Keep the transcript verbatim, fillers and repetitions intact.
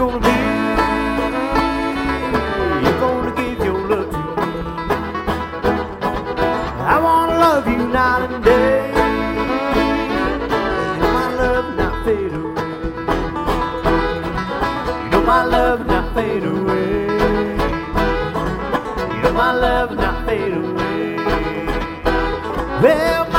gonna be? You gonna give your love to me? I wanna love you night and day. You know my love not fade away. You know my love not fade away. You know my love not fade away. Well,